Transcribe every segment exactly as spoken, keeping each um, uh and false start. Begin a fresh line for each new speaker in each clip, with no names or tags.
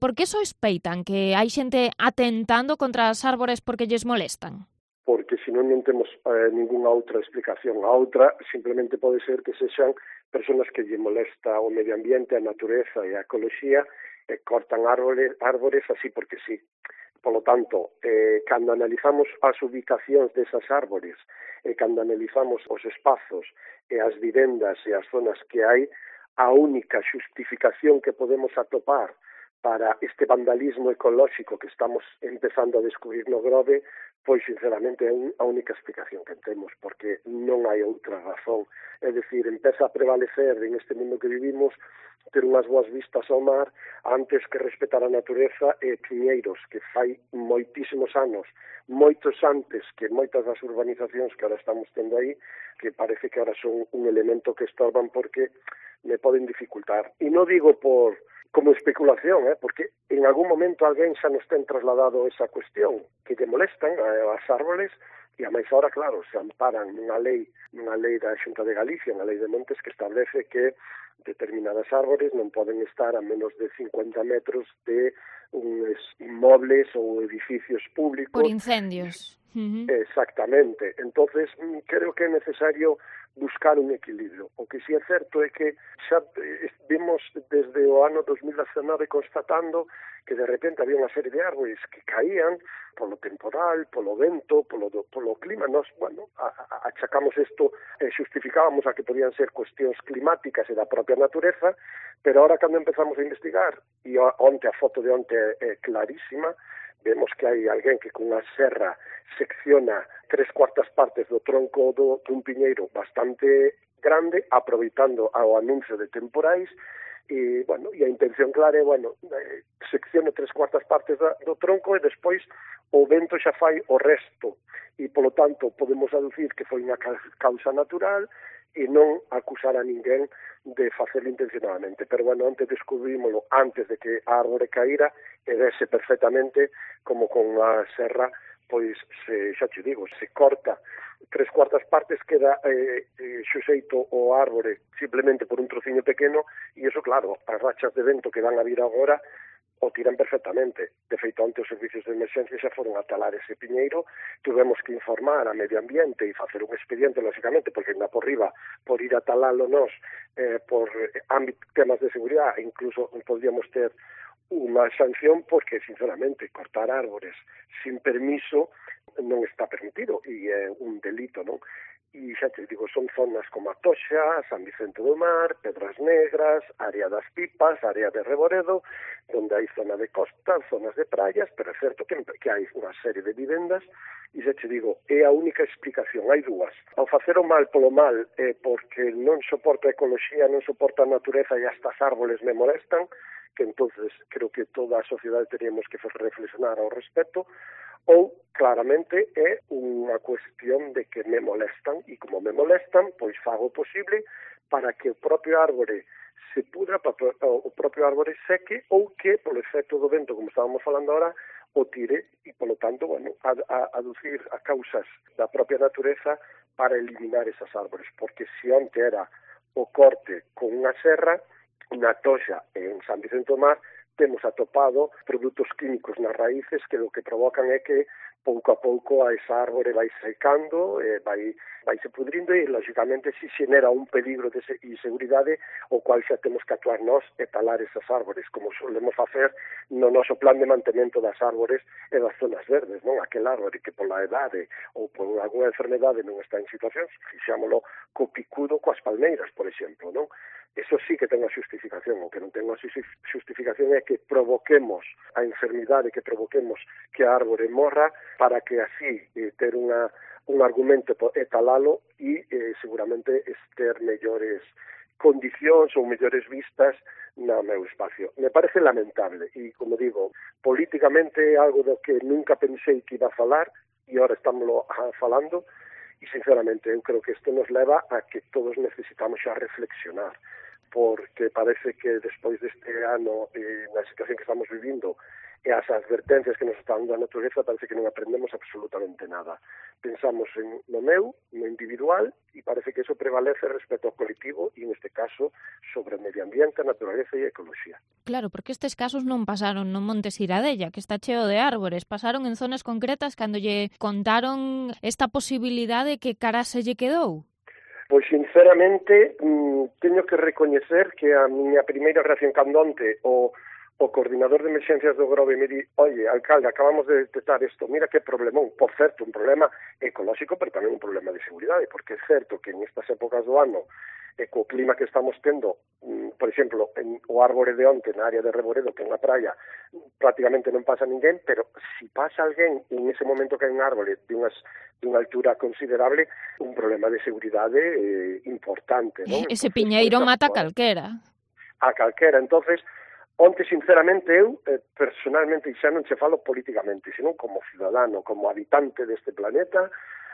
Por que sospeitan que hai xente atentando contra as árbores porque lles molestan?
Porque senón non temos eh, ningunha outra explicación. A outra simplemente pode ser que sexan persoas que lle molesta o medio ambiente, a natureza e a ecoloxía e cortan árbores, árbores así porque sí. Polo tanto, eh, cando analizamos as ubicacións desas árbores e cando analizamos os espazos e as vivendas e as zonas que hai, a única xustificación que podemos atopar para este vandalismo ecolóxico que estamos empezando a descubrir no Grove, pois, sinceramente, é a única explicación que temos, porque non hai outra razón. É dicir, empeza a prevalecer en este mundo que vivimos ter unhas boas vistas ao mar antes que respetar a natureza e piñeiros, que fai moitísimos anos, moitos antes que moitas das urbanizacións que ahora estamos tendo aí, que parece que ahora son un elemento que estorban porque me poden dificultar. E non digo por como especulación, eh, porque en algún momento alguén xa nos ten trasladado esa cuestión, que lle molestan as árboles, e a máis ahora, claro, se amparan nunha lei, nunha lei da Xunta de Galicia, unha lei de Montes que establece que determinadas árbores non poden estar a menos de cincuenta metros de uns inmobles ou edificios públicos.
Por incendios. Uh-huh.
Exactamente. Entonces, creo que é necesario buscar un equilibrio. O que si é certo é que xa vimos desde o ano dos mil dezenove constatando que de repente había unha serie de árbores que caían polo temporal, polo vento, polo, polo clima. Nos, bueno, a, a, achacamos isto, eh, justificábamos a que podían ser cuestións climáticas e da propia natureza, pero ahora cando empezamos a investigar, e onte a foto de onte é, é clarísima, vemos que hai alguén que con unha serra secciona tres cuartas partes do tronco do, dun piñeiro bastante grande, aproveitando ao anuncio de temporais, e, bueno, e a intención clara é, bueno, eh, seccione tres cuartas partes da, do tronco e despois o vento xa fai o resto, e, polo tanto, podemos aducir que foi unha causa natural e non acusar a ninguén de facelo intencionadamente. Pero, bueno, antes descubrímoslo antes de que a árbore caíra e vese perfectamente como con a serra, pois, se, xa te digo, se corta tres cuartas partes, queda eh, eh, xuxeito o árbore simplemente por un trociño pequeno, e iso, claro, as rachas de vento que van a vir agora o tiran perfectamente. De feito, ante os servicios de emerxencia xa foron a talar ese piñeiro, tuvemos que informar a medio ambiente e facer un expediente, lógicamente, porque ainda por riba, por ir a talalo nós, eh, por ámbito, temas de seguridade, incluso podríamos ter unha sanción porque, sinceramente, cortar árbores sin permiso non está permitido e é un delito, non? E xa te digo, son zonas como a Toxa, San Vicente do Mar, Pedras Negras, área das Pipas, área de Reboredo, onde hai zona de costa, zonas de praias, pero é certo que, que hai unha serie de vivendas, e xa te digo, é a única explicación, hai dúas. Ao facer o mal polo mal, é porque non soporta a ecoloxía, non soporta a natureza e hasta as árboles me molestan, que entonces creo que toda a sociedade teríamos que reflexionar ao respecto, ou claramente é unha cuestión de que me molestan, e como me molestan, pois fago o posible para que o propio árbore se pudra, o propio árbore seque, ou que, polo efecto do vento, como estábamos falando ahora, o tire, e polo tanto, bueno, a, a aducir a causas da propia natureza para eliminar esas árbores, porque se onte era o corte con unha serra, na Toxa e en San Vicente do Mar temos atopado produtos químicos nas raíces que o que provocan é que pouco a pouco a esa árbore vai secando, e vai, vai se pudrindo e, lógicamente, si xenera un peligro de inseguridade o cual xa temos que actuar nós e talar esas árbores, como solemos facer no noso plan de mantemento das árbores e das zonas verdes, non? Aquel árbore que pola edade ou por alguna enfermedade non está en situacións, fixámolo co picudo coas palmeiras, por exemplo, non? Eso sí que ten a xustificación. O que non ten a xustificación é que provoquemos a enfermidade, que provoquemos que a árbore morra para que así eh, ter unha, un argumento e talalo e eh, seguramente ter mellores condicións ou mellores vistas no meu espacio. Me parece lamentable e, como digo, políticamente é algo do que nunca pensei que iba a falar e ahora estamos falando. E, sinceramente, eu creo que isto nos leva a que todos necesitamos xa reflexionar, porque parece que despois deste ano, eh, na situación que estamos vivindo, e as advertencias que nos está dando a natureza parece que non aprendemos absolutamente nada. Pensamos en no meu, no individual, e parece que eso prevalece respecto ao colectivo e, neste caso, sobre o medio ambiente, a natureza e a ecoloxía.
Claro, porque estes casos non pasaron no Monte Siradella, que está cheo de árbores, pasaron en zonas concretas cando lle contaron esta posibilidade que cara se lle quedou.
Pois, sinceramente, mmm, teño que recoñecer que a miña primeira reacción cando onte o o coordinador de emerxencias do Grove me di, oye, alcalde, acabamos de detectar isto, mira que problemón, por certo, un problema ecolóxico, pero tamén un problema de seguridade, porque é certo que en estas épocas do ano, e co clima que estamos tendo, mm, por exemplo, en o árbore de onte, na área de Reboredo, que é unha praia, prácticamente non pasa ninguén, pero si pasa alguén en ese momento que hai un árbore de unhas dunha altura considerable, un problema de seguridade eh, importante, non?
Ese
Entonces,
piñeiro
pues,
mata
bueno,
calquera.
A calquera, entonces onte, sinceramente, eu, eh, personalmente, xa non che falo políticamente, senón como ciudadano, como habitante deste planeta,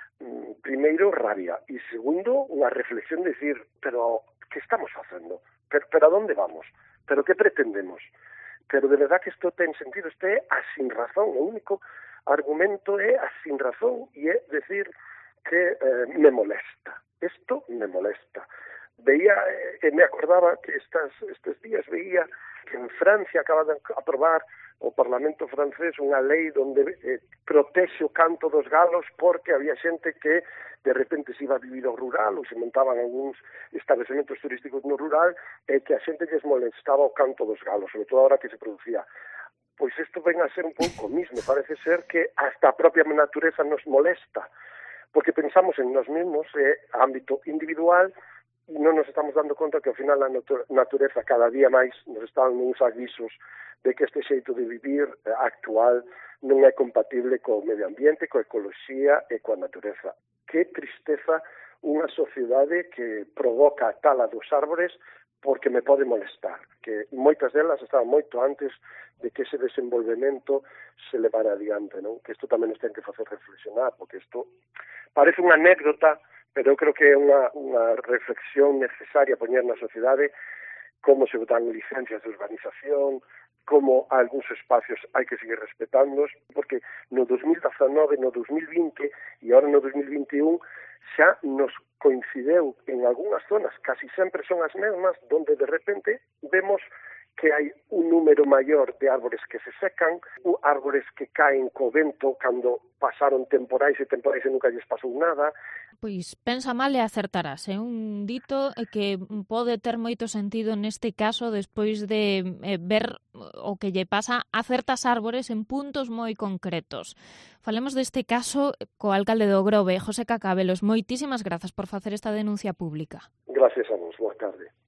mm, primeiro, rabia, e segundo, unha reflexión de decir, pero, que estamos facendo? Pero, pero a donde vamos? Pero que pretendemos? Pero de verdad que isto ten sentido, este é a sin razón, o único argumento é a sin razón, e é decir que eh, me molesta, isto me molesta. Veía, e eh, me acordaba que estas, estes días veía que en Francia acaba de aprobar o Parlamento francés unha lei onde eh, protexe o canto dos galos porque había xente que de repente se iba a vivir ao rural ou se montaban algúns establecementos turísticos no rural e que a xente lles molestaba o canto dos galos, sobre todo ahora que se producía. Pois isto ven a ser un pouco mismo, parece ser que hasta a propia natureza nos molesta, porque pensamos en nós mesmos, eh, ámbito individual, e non nos estamos dando conta que ao final a natureza cada día máis nos está dando uns avisos de que este xeito de vivir actual non é compatible co medio ambiente, coa ecoloxía e coa natureza. Que tristeza unha sociedade que provoca a tala dos árbores porque me pode molestar, que moitas delas estaban moito antes de que ese desenvolvemento se levara adiante, non? Que isto tamén nos ten que facer reflexionar, porque isto parece unha anécdota, pero eu creo que é unha, unha reflexión necesaria poñer na sociedade como se dan licencias de urbanización, como algúns espacios hai que seguir respetándoos, porque no dos mil dezanove, no dos mil vinte e agora no dos mil vinte e un xa nos coincideu en algunhas zonas, casi sempre son as mesmas, donde de repente vemos que hai un número maior de árbores que se secan, árbores que caen co vento cando pasaron temporais e temporais e nunca lles pasou nada.
Pois pensa mal e acertarás, é un dito que pode ter moito sentido neste caso despois de eh, ver o que lle pasa a certas árbores en puntos moi concretos. Falemos deste caso co alcalde do Grove, José Cacabelos. Moitísimas grazas por facer esta denuncia pública.
Gracias a vos, boa tarde.